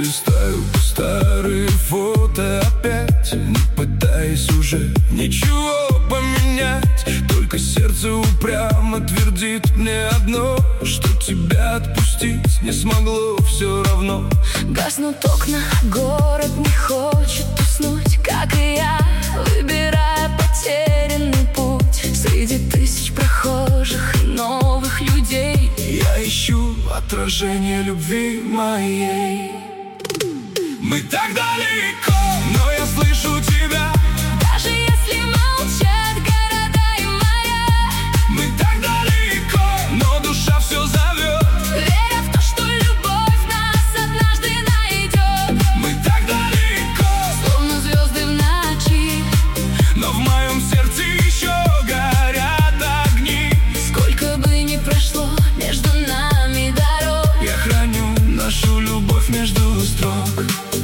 листаю старые фото опять, не пытаясь уже ничего поменять. Только сердце упрямо твердит мне одно, что тебя отпустить не смогло все равно. Гаснут окна, город не хочет уснуть, как и я, выбирая потерянный путь среди тысяч прохожих и новых людей. Я ищу отражение любви моей. Мы так далеко, но я слышу тебя. Даже если молчат города и моря. Мы так далеко, но душа все зовет, веря в то, что любовь нас однажды найдет. Мы так далеко, словно звезды в ночи, но в моем сердце еще горят огни. сколько бы ни прошло между нами дорог, Я храню нашу любовь между строк.